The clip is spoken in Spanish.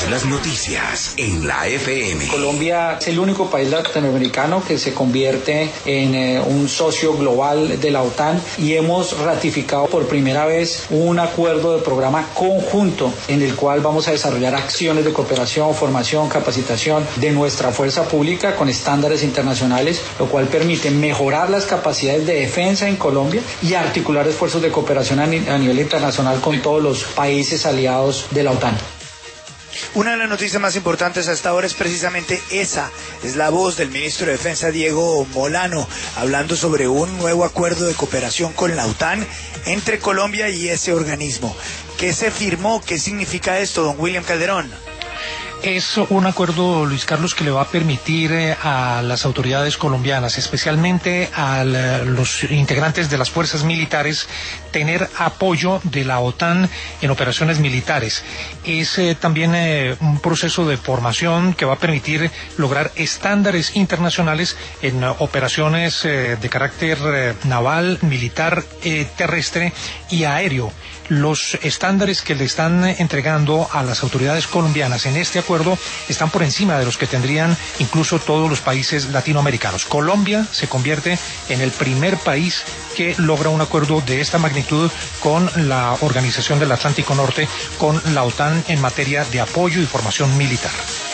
Todas las noticias en la FM. Colombia es el único país latinoamericano que se convierte en un socio global de la OTAN y hemos ratificado por primera vez un acuerdo de programa conjunto en el cual vamos a desarrollar acciones de cooperación, formación, capacitación de nuestra fuerza pública con estándares internacionales, lo cual permite mejorar las capacidades de defensa en Colombia y articular esfuerzos de cooperación a nivel internacional con todos los países aliados de la OTAN. Una de las noticias más importantes hasta ahora es precisamente esa. Es la voz del ministro de Defensa, Diego Molano, hablando sobre un nuevo acuerdo de cooperación con la OTAN entre Colombia y ese organismo. ¿Qué se firmó? ¿Qué significa esto, don William Calderón? Es un acuerdo, Luis Carlos, que le va a permitir a las autoridades colombianas, especialmente a los integrantes de las fuerzas militares, tener apoyo de la OTAN en operaciones militares. Es también un proceso de formación que va a permitir lograr estándares internacionales en operaciones de carácter naval, militar, terrestre y aéreo. Los estándares que le están entregando a las autoridades colombianas en este acuerdo están por encima de los que tendrían incluso todos los países latinoamericanos. Colombia se convierte en el primer país que logra un acuerdo de esta magnitud con la Organización del Atlántico Norte, con la OTAN en materia de apoyo y formación militar.